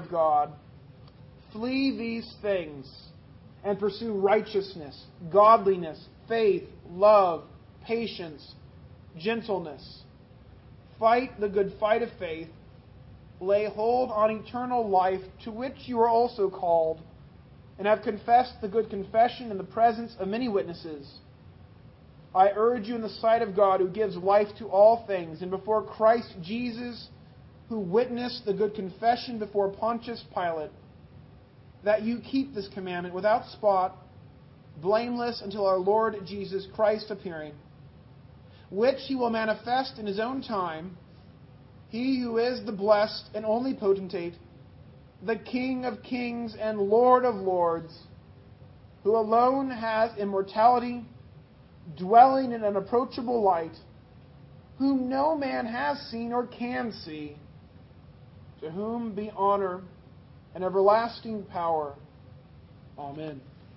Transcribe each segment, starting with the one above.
of God, flee these things and pursue righteousness, godliness, faith, love, patience, gentleness. Fight the good fight of faith. Lay hold on eternal life, to which you are also called, and have confessed the good confession in the presence of many witnesses. I urge you in the sight of God, who gives life to all things, and before Christ Jesus, who witnessed the good confession before Pontius Pilate, that you keep this commandment without spot, blameless until our Lord Jesus Christ appearing, which He will manifest in His own time, He who is the blessed and only potentate, the King of kings and Lord of lords, who alone has immortality, dwelling in unapproachable light, whom no man has seen or can see, to whom be honor and everlasting power. Amen.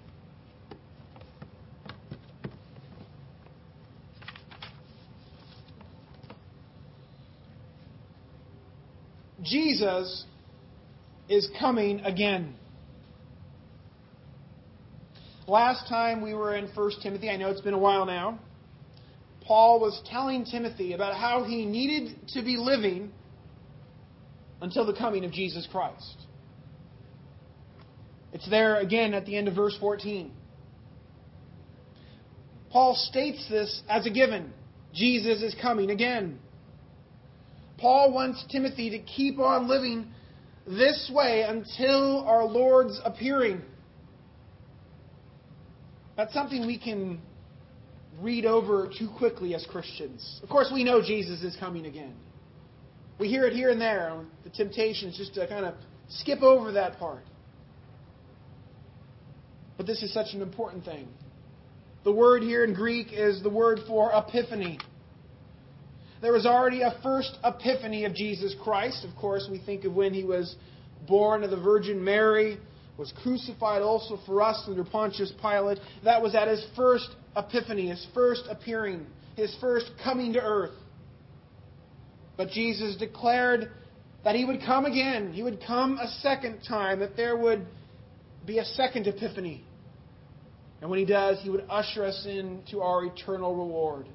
Jesus is coming again. Last time we were in 1 Timothy, I know it's been a while now, Paul was telling Timothy about how he needed to be living until the coming of Jesus Christ. It's there again at the end of verse 14. Paul states this as a given. Jesus is coming again. Paul wants Timothy to keep on living this way until our Lord's appearing. That's something we can read over too quickly as Christians. Of course, we know Jesus is coming again. We hear it here and there. The temptation is just to kind of skip over that part. But this is such an important thing. The word here in Greek is the word for epiphany. There was already a first epiphany of Jesus Christ. Of course, we think of when He was born of the Virgin Mary, was crucified also for us under Pontius Pilate. That was at His first epiphany, His first appearing, His first coming to earth. But Jesus declared that He would come again. He would come a second time, that there would be a second epiphany. And when He does, He would usher us into our eternal reward.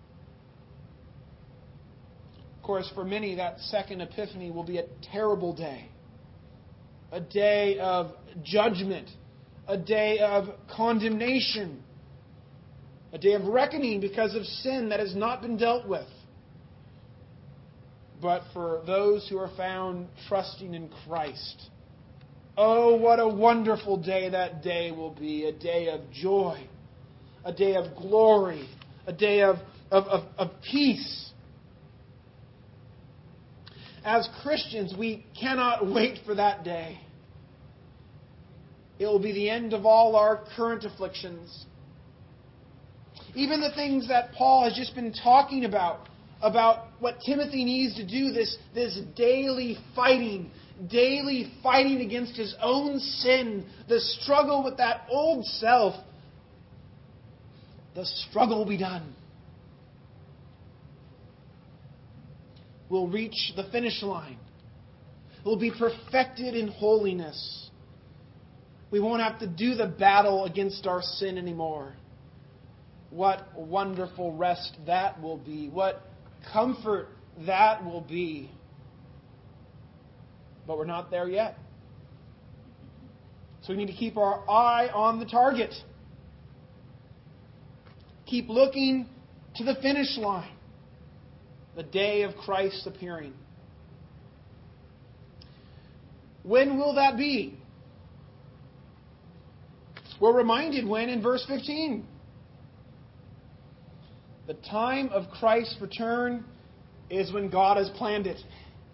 Of course, for many, that second epiphany will be a terrible day. A day of judgment. A day of condemnation. A day of reckoning because of sin that has not been dealt with. But for those who are found trusting in Christ, oh, what a wonderful day that day will be. A day of joy. A day of glory. A day of peace. As Christians, we cannot wait for that day. It will be the end of all our current afflictions. Even the things that Paul has just been talking about what Timothy needs to do, this daily fighting against his own sin, the struggle with that old self, the struggle will be done. We'll reach the finish line. We'll be perfected in holiness. We won't have to do the battle against our sin anymore. What wonderful rest that will be. What comfort that will be. But we're not there yet. So we need to keep our eye on the target. Keep looking to the finish line. The day of Christ's appearing. When will that be? We're reminded when in verse 15. The time of Christ's return is when God has planned it.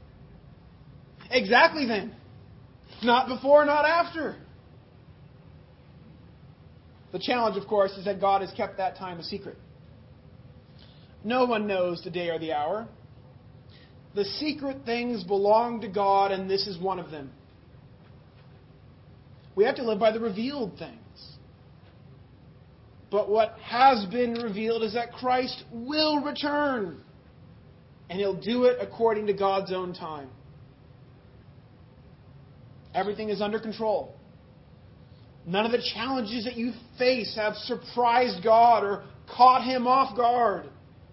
Exactly then. Not before, not after. The challenge, of course, is that God has kept that time a secret. No one knows the day or the hour. The secret things belong to God, and this is one of them. We have to live by the revealed things. But what has been revealed is that Christ will return. And He'll do it according to God's own time. Everything is under control. None of the challenges that you face have surprised God or caught Him off guard.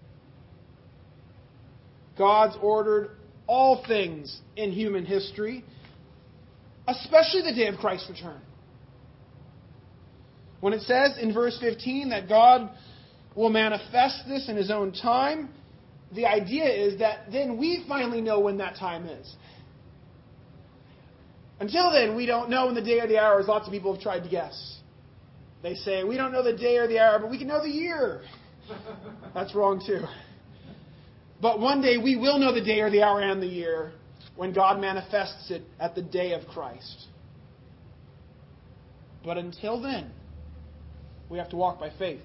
God's ordered all things in human history, especially the day of Christ's return. When it says in verse 15 that God will manifest this in His own time, the idea is that then we finally know when that time is. Until then, we don't know when the day or the hour, as lots of people have tried to guess. They say, we don't know the day or the hour, but we can know the year. That's wrong too. But one day we will know the day or the hour and the year when God manifests it at the day of Christ. But until then, we have to walk by faith.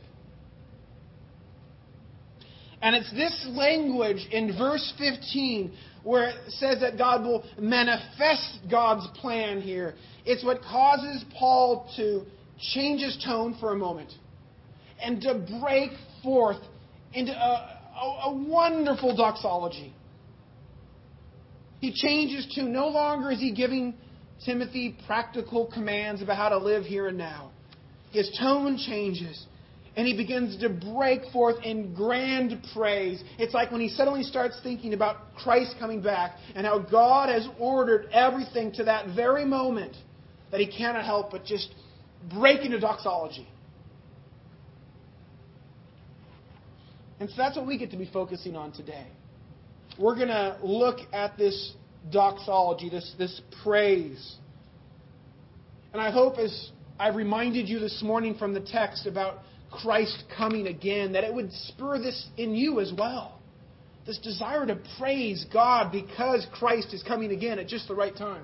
And it's this language in verse 15 where it says that God will manifest God's plan here. It's what causes Paul to change his tone for a moment and to break forth into a wonderful doxology. He changes to no longer is he giving Timothy practical commands about how to live here and now. His tone changes. And he begins to break forth in grand praise. It's like when he suddenly starts thinking about Christ coming back and how God has ordered everything to that very moment that he cannot help but just break into doxology. And so that's what we get to be focusing on today. We're going to look at this doxology, this praise. And I hope as I've reminded you this morning from the text about Christ coming again, that it would spur this in you as well. This desire to praise God because Christ is coming again at just the right time.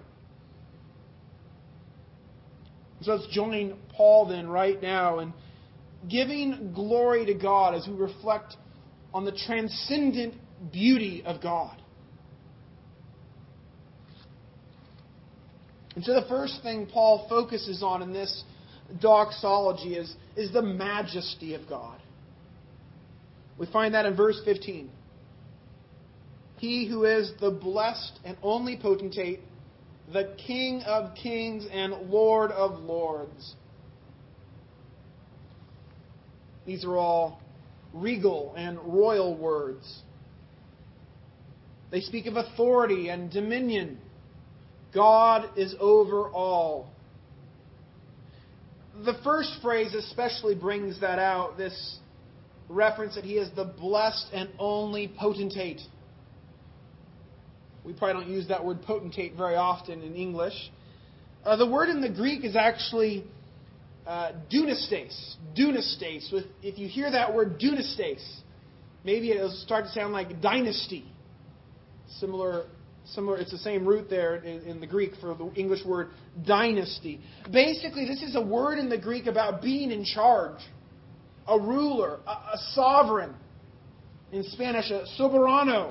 So let's join Paul then right now in giving glory to God as we reflect on the transcendent beauty of God. And so the first thing Paul focuses on in this doxology is the majesty of God. We find that in verse 15. He who is the blessed and only potentate, the King of kings and Lord of lords. These are all regal and royal words. They speak of authority and dominion. God is over all. The first phrase especially brings that out, this reference that He is the blessed and only potentate. We probably don't use that word potentate very often in English. The word in the Greek is actually dunastes. Dunastes. If you hear that word dunastes, maybe it'll start to sound like dynasty. Similar, it's the same root there in the Greek for the English word dynasty. Basically, this is a word in the Greek about being in charge, a ruler, a sovereign. In Spanish, a soberano.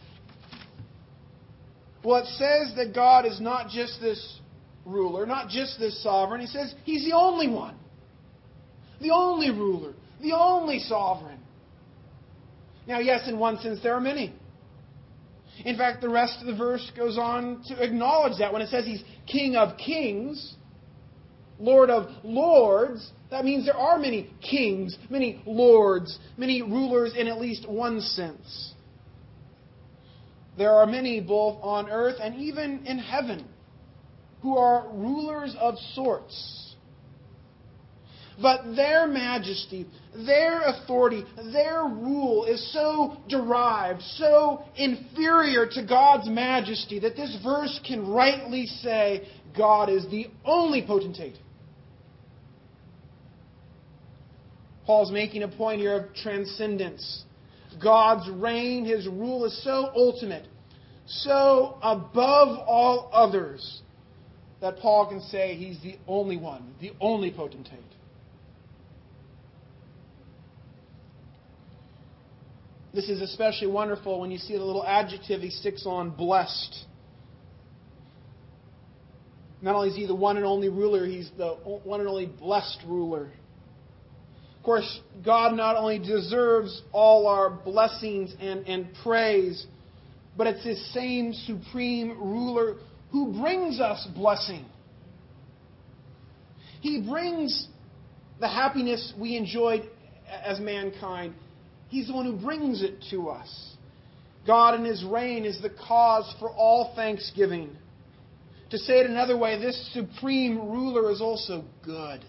Well, it says that God is not just this ruler, not just this sovereign. He says He's the only one, the only ruler, the only sovereign. Now, yes, in one sense, there are many. In fact, the rest of the verse goes on to acknowledge that. When it says He's King of kings, Lord of lords, that means there are many kings, many lords, many rulers in at least one sense. There are many both on earth and even in heaven who are rulers of sorts. But their majesty, their authority, their rule is so derived, so inferior to God's majesty that this verse can rightly say God is the only potentate. Paul's making a point here of transcendence. God's reign, His rule is so ultimate, so above all others, that Paul can say He's the only one, the only potentate. This is especially wonderful when you see the little adjective he sticks on, blessed. Not only is He the one and only ruler, He's the one and only blessed ruler. Of course, God not only deserves all our blessings and praise, but it's His same supreme who brings us blessing. He brings the happiness we enjoyed as mankind. He's the one who brings it to us. God in His reign is the cause for all thanksgiving. To say it another way, this supreme ruler is also good.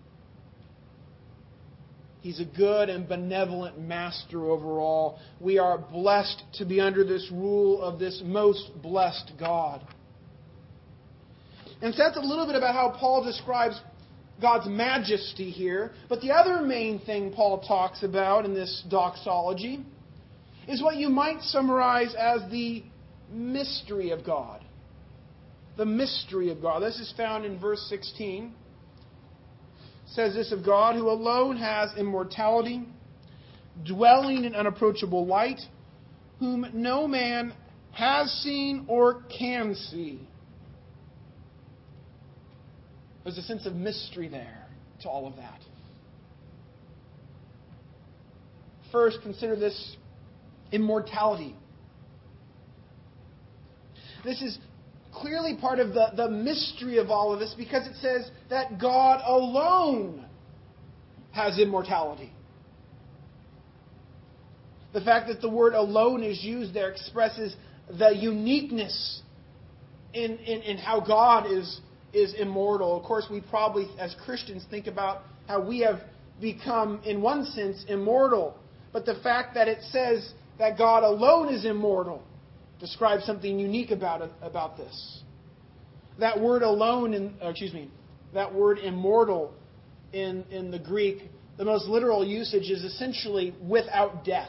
He's a good and benevolent master over all. We are blessed to be under this rule of this most blessed God. And so that's a little bit about how Paul describes God's majesty here. But the other main thing Paul talks about in this doxology is what you might summarize as the mystery of God. The mystery of God. This is found in verse 16. It says this of God, who alone has immortality, dwelling in unapproachable light, whom no man has seen or can see. There's a sense of mystery there to all of that. First, consider this immortality. This is clearly part of the mystery of all of this because it says that God alone has immortality. The fact that the word alone is used there expresses the uniqueness in how God is immortal. Of course, we probably, as Christians, think about how we have become, in one sense, immortal. But the fact that it says that God alone is immortal describes something unique about this. That word alone, that word immortal in the Greek, the most literal usage is essentially without death.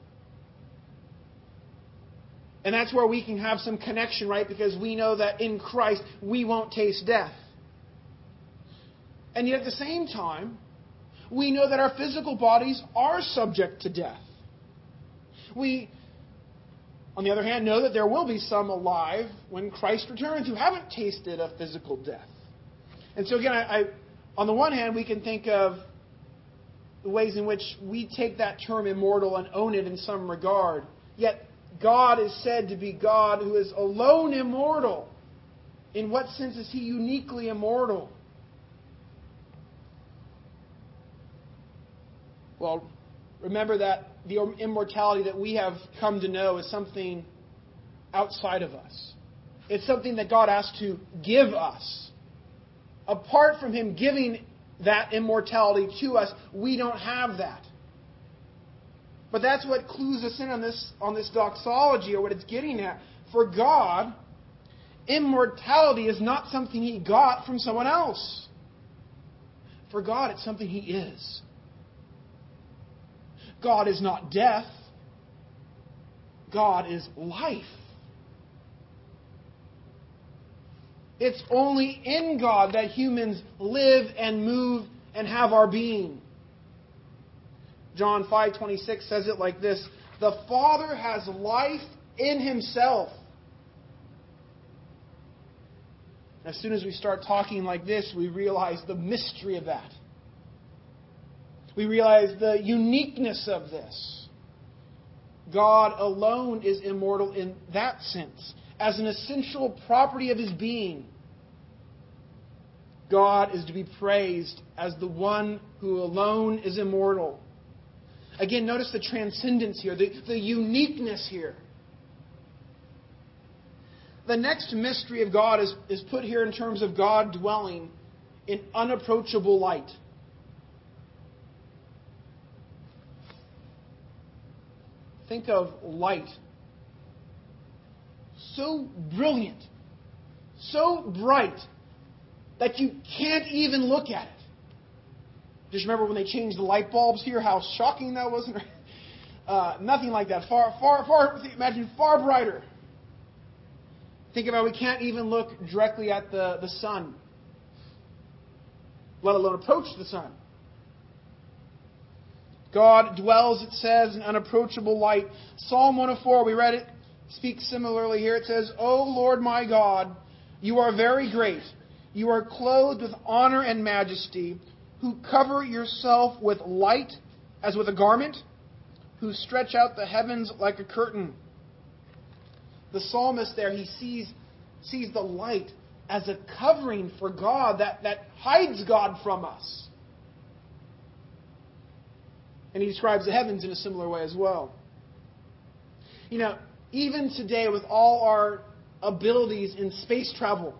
And that's where we can have some connection, right? Because we know that in Christ we won't taste death. And yet at the same time, we know that our physical bodies are subject to death. We, on the other hand, know that there will be some alive when Christ returns who haven't tasted a physical death. And so again, on the one hand, we can think of the ways in which we take that term immortal and own it in some regard. Yet God is said to be God who is alone immortal. In what sense is He uniquely immortal? Well, remember that the immortality that we have come to know is something outside of us. It's something that God has to give us. Apart from Him giving that immortality to us, we don't have that. But that's what clues us in on this doxology, or what it's getting at. For God, immortality is not something He got from someone else. For God, it's something He is. God is not death. God is life. It's only in God that humans live and move and have our being. John 5:26 says it like this: the Father has life in Himself. As soon as we start talking like this, we realize the mystery of that. We realize the uniqueness of this. God alone is immortal in that sense, as an essential property of His being. God is to be praised as the one who alone is immortal. Again, notice the transcendence here, the uniqueness here. The next mystery of God is put here in terms of God dwelling in unapproachable light. Think of light. So brilliant, so bright, that you can't even look at it. Just remember when they changed the light bulbs here, how shocking that was. Nothing like that. Imagine far brighter. Think about, we can't even look directly at the sun, let alone approach the sun. God dwells, it says, in unapproachable light. Psalm 104, we read it, speaks similarly here. It says, O Lord my God, you are very great. You are clothed with honor and majesty, who cover yourself with light as with a garment, who stretch out the heavens like a curtain. The psalmist there, he sees sees the light as a covering for God that hides God from us. And he describes the heavens in a similar way as well. You know, even today with all our abilities in space travel,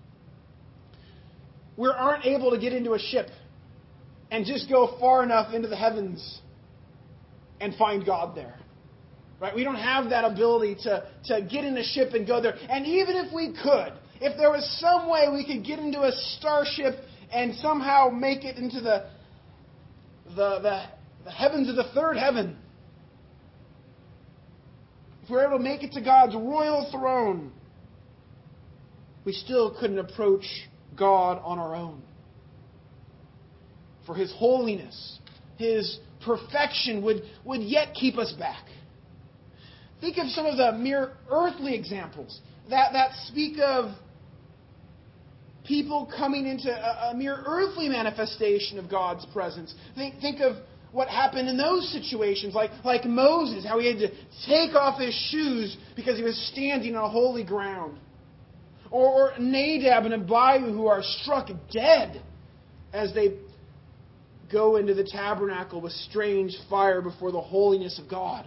we aren't able to get into a ship and just go far enough into the heavens and find God there. Right? We don't have that ability to get in a ship and go there. And even if we could, if there was some way we could get into a starship and somehow make it into the heavens of the third heaven, if we were able to make it to God's royal throne, we still couldn't approach God on our own. For His holiness, His perfection would yet keep us back. Think of some of the mere earthly examples that speak of people coming into a mere earthly manifestation of God's presence. Think of what happened in those situations, like Moses, how he had to take off his shoes because he was standing on holy ground. Or Nadab and Abihu, who are struck dead as they go into the tabernacle with strange fire before the holiness of God.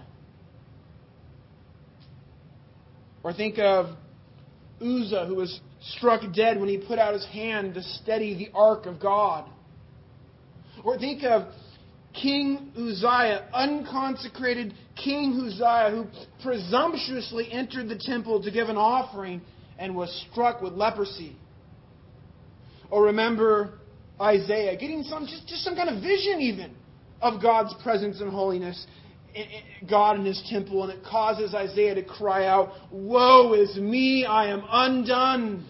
Or think of Uzzah, who was struck dead when he put out his hand to steady the ark of God. Or think of King Uzziah, unconsecrated King Uzziah, who presumptuously entered the temple to give an offering and was struck with leprosy. Or remember Isaiah getting some kind of vision even of God's presence and holiness, God in His temple, and it causes Isaiah to cry out, "Woe is me, I am undone."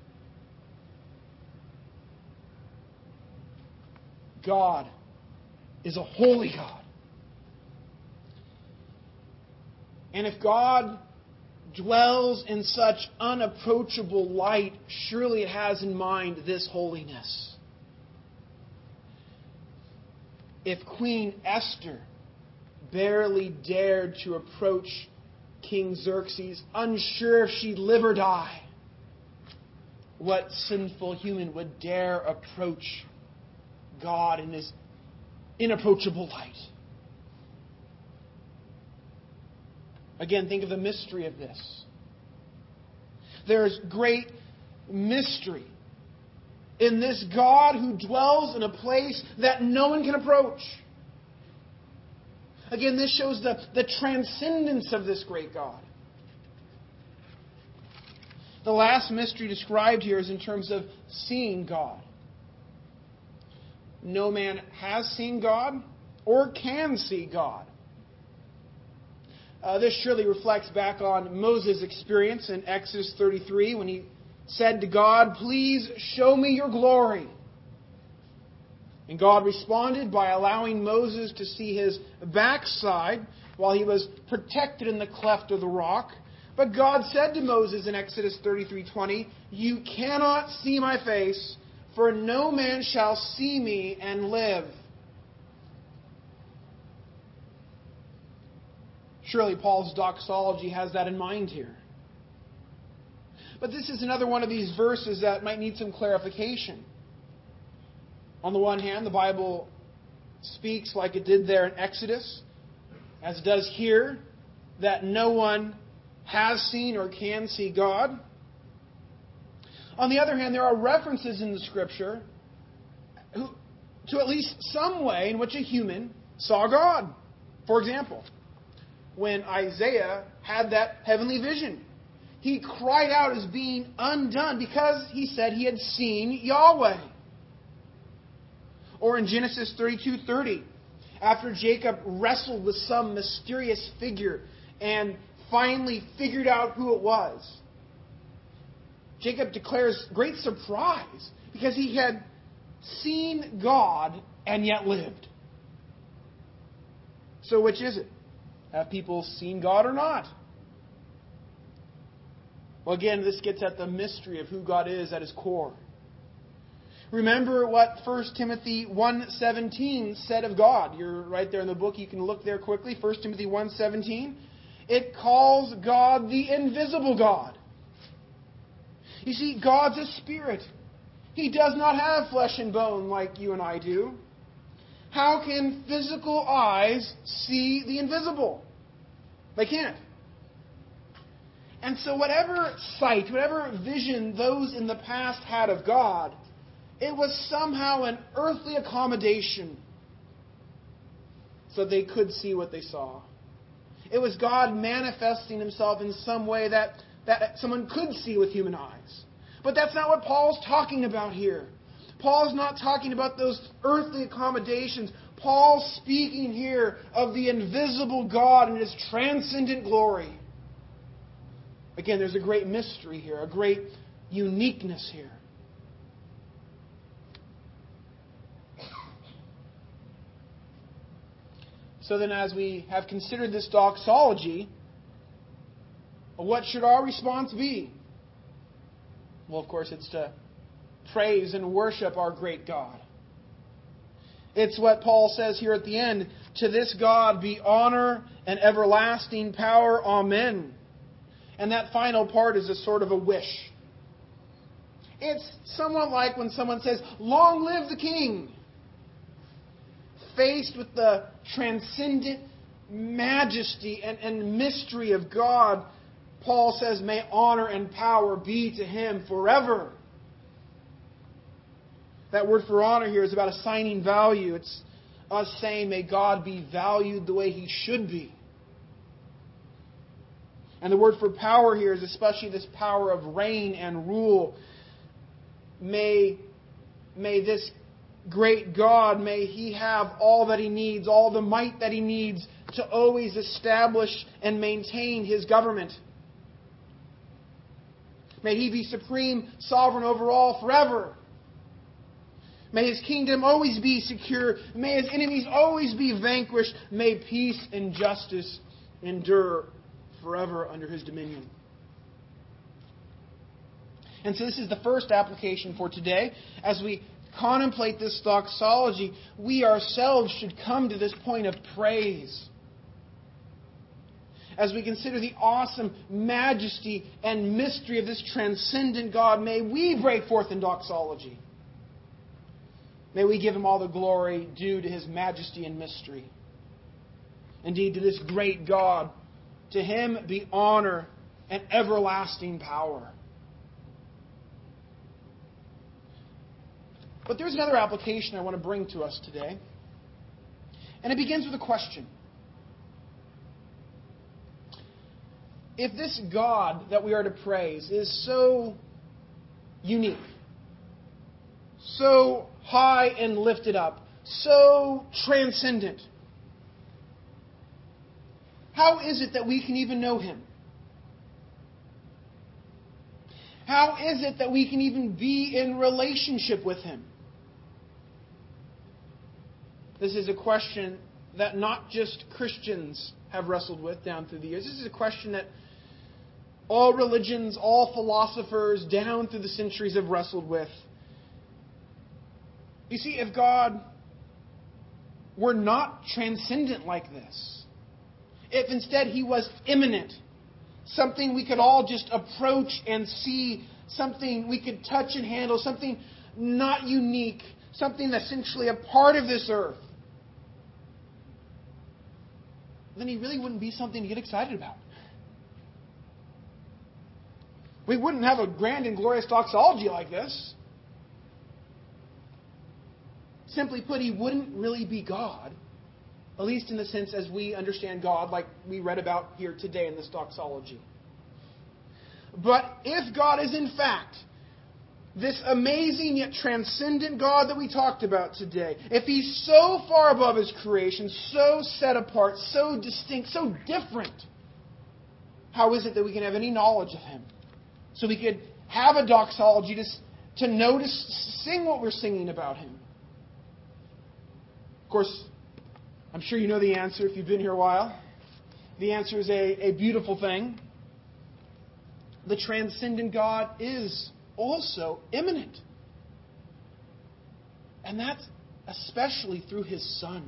God is a holy God. And if God dwells in such unapproachable light, surely it has in mind this holiness. If Queen Esther barely dared to approach King Xerxes, unsure if she'd live or die, what sinful human would dare approach God in His inapproachable light? Again, think of the mystery of this. There's great mystery in this God who dwells in a place that no one can approach. Again, this shows the transcendence of this great God. The last mystery described here is in terms of seeing God. No man has seen God or can see God. This surely reflects back on Moses' experience in Exodus 33 when he said to God, "Please show me your glory." And God responded by allowing Moses to see his backside while he was protected in the cleft of the rock. But God said to Moses in Exodus 33:20, "You cannot see my face, for no man shall see me and live." Surely Paul's doxology has that in mind here. But this is another one of these verses that might need some clarification. On the one hand, the Bible speaks like it did there in Exodus, as it does here, that no one has seen or can see God. On the other hand, there are references in the Scripture to at least some way in which a human saw God. For example, when Isaiah had that heavenly vision, he cried out as being undone because he said he had seen Yahweh. Or in Genesis 32:30, after Jacob wrestled with some mysterious figure and finally figured out who it was, Jacob declares great surprise because he had seen God and yet lived. So which is it? Have people seen God or not? Well, again, this gets at the mystery of who God is at His core. Remember what 1 Timothy 1:17 said of God. You're right there in the book. You can look there quickly. 1 Timothy 1:17. It calls God the invisible God. You see, God's a spirit. He does not have flesh and bone like you and I do. How can physical eyes see the invisible? They can't. And so whatever sight, whatever vision those in the past had of God, it was somehow an earthly accommodation so they could see what they saw. It was God manifesting Himself in some way that someone could see with human eyes. But that's not what Paul's talking about here. Paul's not talking about those earthly accommodations. Paul's speaking here of the invisible God and His transcendent glory. Again, there's a great mystery here, a great uniqueness here. So then, as we have considered this doxology, what should our response be? Well, of course, it's to praise and worship our great God. It's what Paul says here at the end, to this God be honor and everlasting power. Amen. And that final part is a sort of a wish. It's somewhat like when someone says, long live the King. Faced with the transcendent majesty and mystery of God, Paul says, may honor and power be to Him forever. That word for honor here is about assigning value. It's us saying, may God be valued the way He should be. And the word for power here is especially this power of reign and rule. May this great God, may He have all that He needs, all the might that He needs to always establish and maintain His government. May He be supreme, sovereign over all forever. May His kingdom always be secure. May His enemies always be vanquished. May peace and justice endure forever under His dominion. And so this is the first application for today. As we contemplate this doxology, we ourselves should come to this point of praise. As we consider the awesome majesty and mystery of this transcendent God, may we break forth in doxology. May we give Him all the glory due to His majesty and mystery. Indeed, to this great God, to Him be honor and everlasting power. But there's another application I want to bring to us today. And it begins with a question. If this God that we are to praise is so unique, so high and lifted up, so transcendent, how is it that we can even know Him? How is it that we can even be in relationship with Him? This is a question that not just Christians have wrestled with down through the years. This is a question that all religions, all philosophers down through the centuries have wrestled with. You see, if God were not transcendent like this, if instead He was immanent, something we could all just approach and see, something we could touch and handle, something not unique, something essentially a part of this earth, then He really wouldn't be something to get excited about. We wouldn't have a grand and glorious doxology like this. Simply put, He wouldn't really be God, at least in the sense as we understand God, like we read about here today in this doxology. But if God is in fact this amazing yet transcendent God that we talked about today, if He's so far above His creation, so set apart, so distinct, so different, how is it that we can have any knowledge of Him? So we could have a doxology to notice, sing what we're singing about Him. Of course, I'm sure you know the answer if you've been here a while. The answer is a beautiful thing. The transcendent God is also immanent. And that's especially through His Son,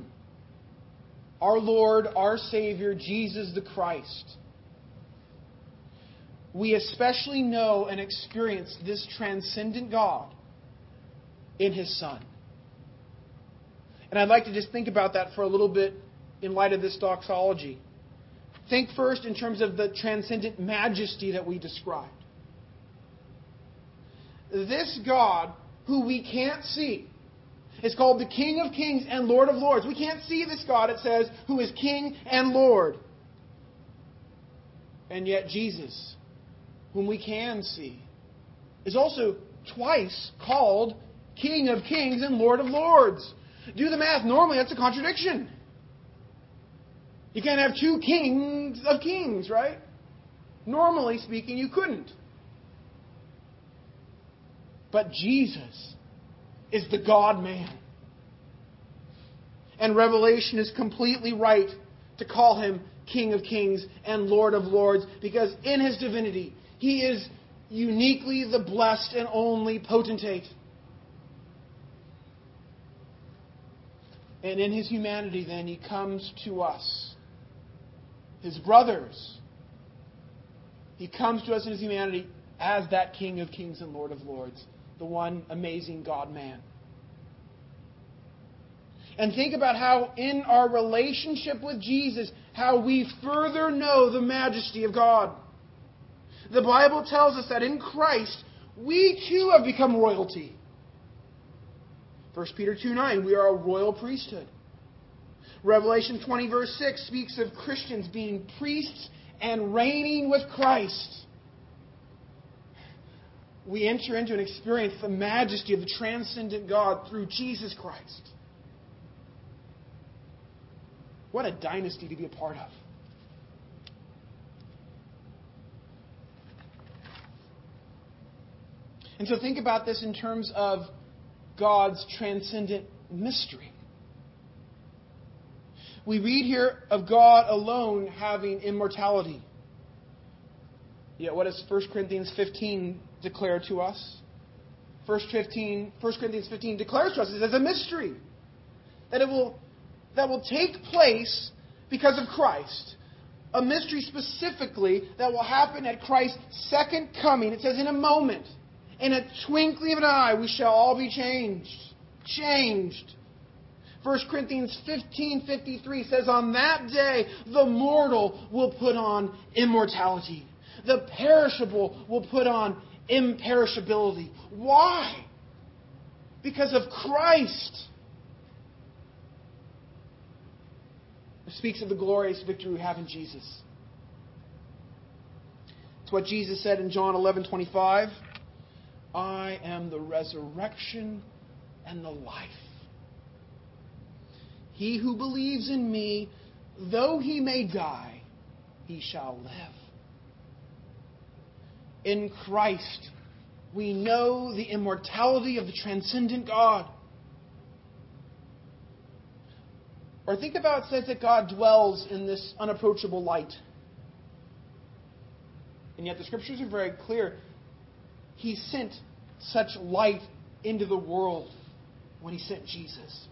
our Lord, our Savior, Jesus the Christ. we especially know and experience this transcendent God in His Son. And I'd like to just think about that for a little bit in light of this doxology. Think first in terms of the transcendent majesty that we described. This God, who we can't see, is called the King of Kings and Lord of Lords. We can't see this God, it says, who is King and Lord. And yet Jesus, whom we can see, is also twice called King of Kings and Lord of Lords. Do the math. Normally that's a contradiction. You can't have two kings of kings, right? Normally speaking, you couldn't. But Jesus is the God-man. And Revelation is completely right to call Him King of Kings and Lord of Lords, because in His divinity, He is uniquely the blessed and only potentate. And in His humanity, then, He comes to us, His brothers. He comes to us in His humanity as that King of Kings and Lord of Lords, the one amazing God-man. And think about how in our relationship with Jesus, how we further know the majesty of God. The Bible tells us that in Christ, we too have become royalty. 1 Peter 2:9, we are a royal priesthood. Revelation 20 verse 6 speaks of Christians being priests and reigning with Christ. We enter into and experience the majesty of the transcendent God through Jesus Christ. What a dynasty to be a part of. And so think about this in terms of God's transcendent mystery. We read here of God alone having immortality. Yet what does 1 Corinthians 15 declare to us? 1 Corinthians 15 declares to us it is a mystery. That will take place because of Christ. A mystery specifically that will happen at Christ's second coming. It says in a moment, in a twinkling of an eye, we shall all be changed. Changed. 1 Corinthians 15:53 says, on that day, the mortal will put on immortality. The perishable will put on imperishability. Why? Because of Christ. It speaks of the glorious victory we have in Jesus. It's what Jesus said in John 11:25. I am the resurrection and the life. He who believes in me, though he may die, he shall live. In Christ, we know the immortality of the transcendent God. Or think about it says that God dwells in this unapproachable light. And yet the Scriptures are very clear. He sent such light into the world when He sent Jesus.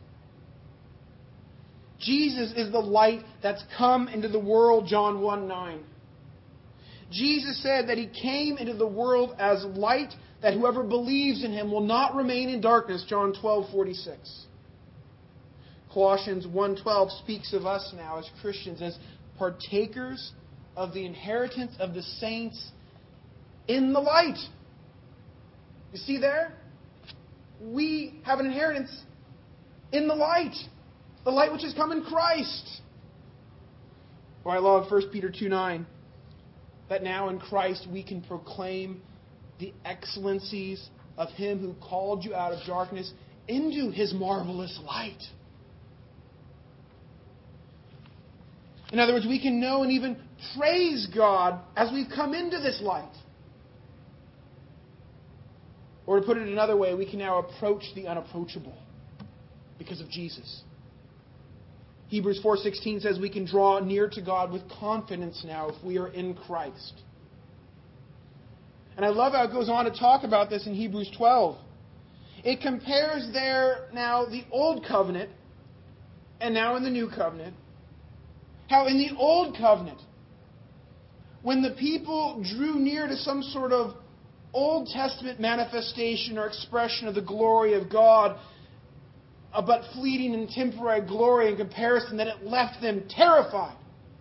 Jesus is the light that's come into the world, John 1:9. Jesus said that He came into the world as light, that whoever believes in Him will not remain in darkness, John 12:46. Colossians 1:12 speaks of us now as Christians as partakers of the inheritance of the saints in the light. You see there? We have an inheritance in the light which has come in Christ. Or I love 1 Peter 2:9, that now in Christ we can proclaim the excellencies of Him who called you out of darkness into His marvelous light. In other words, we can know and even praise God as we've come into this light. Or to put it another way, we can now approach the unapproachable because of Jesus. Hebrews 4:16 says we can draw near to God with confidence now if we are in Christ. And I love how it goes on to talk about this in Hebrews 12. It compares there now the Old Covenant and now in the New Covenant. How in the Old Covenant when the people drew near to some sort of Old Testament manifestation or expression of the glory of God, but fleeting and temporary glory in comparison, that it left them terrified.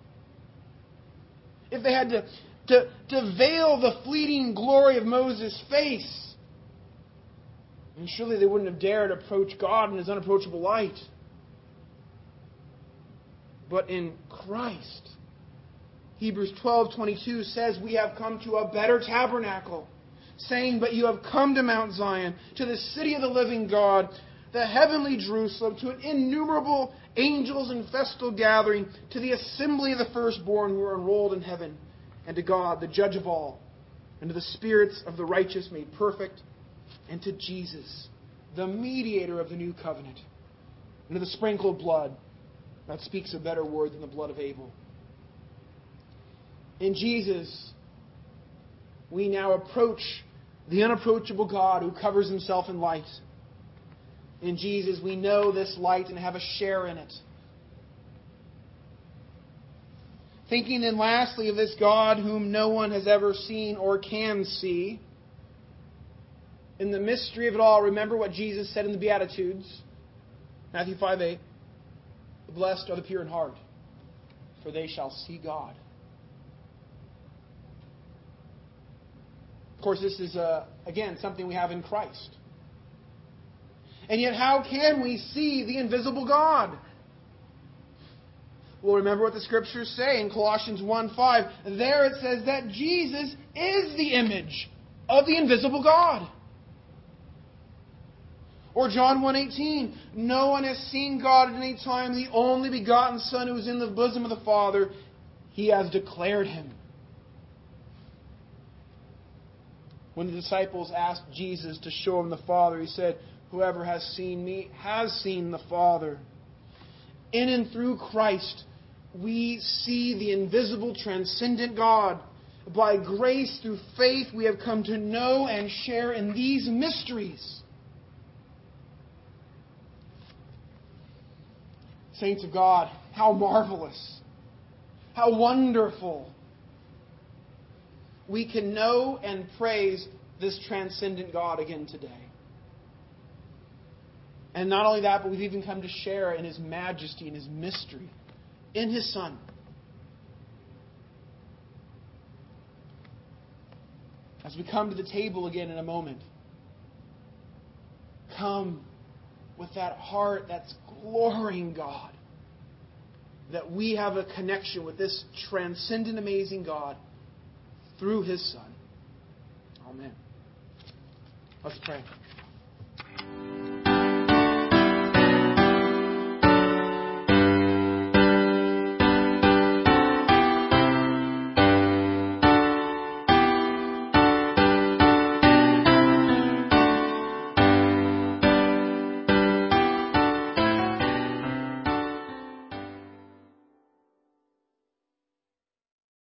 If they had to veil the fleeting glory of Moses' face, and surely they wouldn't have dared approach God in His unapproachable light. But in Christ, Hebrews 12:22 says, we have come to a better tabernacle, saying, but you have come to Mount Zion, to the city of the living God, the heavenly Jerusalem, to an innumerable angels in festal gathering, to the assembly of the firstborn who are enrolled in heaven, and to God, the judge of all, and to the spirits of the righteous made perfect, and to Jesus, the mediator of the new covenant, and to the sprinkled blood that speaks a better word than the blood of Abel. In Jesus, we now approach the unapproachable God who covers Himself in light. In Jesus, we know this light and have a share in it. Thinking then lastly of this God whom no one has ever seen or can see, in the mystery of it all, remember what Jesus said in the Beatitudes, Matthew 5:8, the blessed are the pure in heart, for they shall see God. Of course, this is, again, something we have in Christ. And yet, how can we see the invisible God? Well, remember what the Scriptures say in Colossians 1:5. There it says that Jesus is the image of the invisible God. Or John 1:18. No one has seen God at any time. The only begotten Son who is in the bosom of the Father, He has declared Him. When the disciples asked Jesus to show them the Father, He said, whoever has seen me has seen the Father. In and through Christ, we see the invisible, transcendent God. By grace, through faith, we have come to know and share in these mysteries. Saints of God, how marvelous, how wonderful. We can know and praise this transcendent God again today. And not only that, but we've even come to share in His majesty and His mystery in His Son. As we come to the table again in a moment, come with that heart that's glorying God, that we have a connection with this transcendent, amazing God through His Son. Amen. Let's pray.